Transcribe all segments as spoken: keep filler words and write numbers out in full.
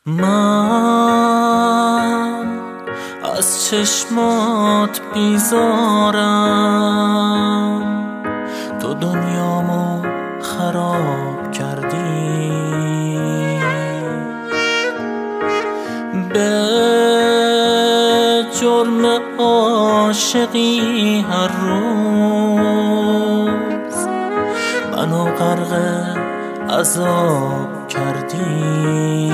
من از چشمات بیزارم، تو دنیامو خراب کردی. به جرم عاشقی هر روز منو غرق عذاب کردی.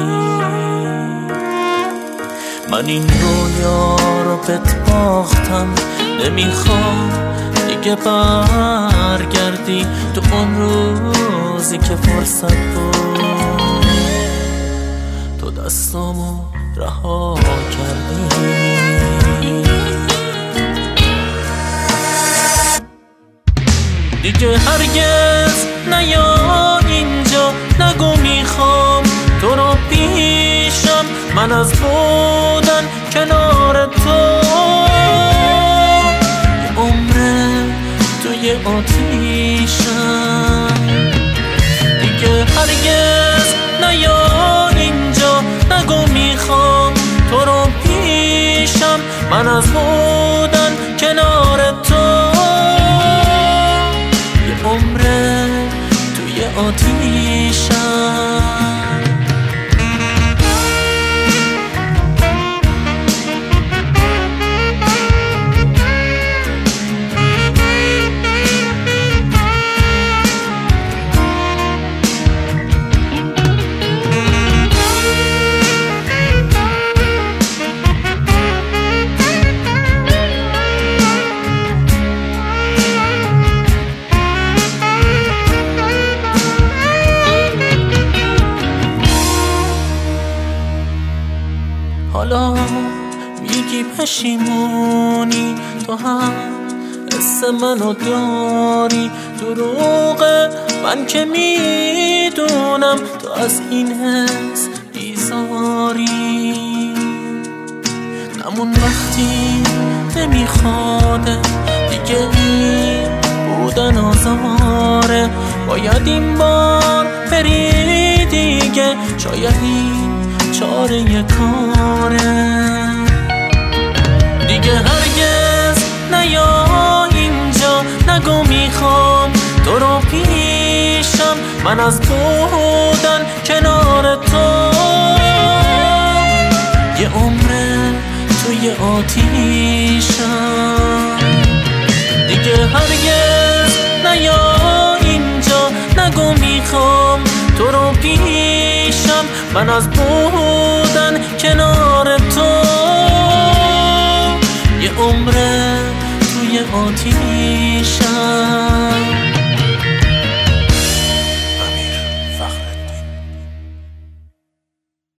من این رویا رو بهت باختم، نمیخوام دیگه برگردی. تو اون روزی که فرصت بود تو دستامو رها کردی. دیگه هرگز نیا اینجا، نگو میخوام تو رو پیشم. من از بودن کنار تو یه عمره توی آتیشم. دیگه هرگز نیا اینجا، نگو میخوام تو رو پیشم. من از بودن کنار تو یه عمره توی آتیشم. حالا میگی پشیمونی، تو هم حس منو داری. دروغه من که میدونم تو از این حس بیزاری. نمون وقتی نمیخواده دیگه این بودن آزاره. باید این بار بری دیگه، شاید این چاره کاره. دیگه هرگز نیا اینجا، نگو میخوام تو رو پیشم. من از بودن کنار تو یه عمره توی آتیشم. دیگه هرگز نیا اینجا، نگو میخوام تو رو پیشم. من از بودن کنار تو یه عمره توی آتیشم.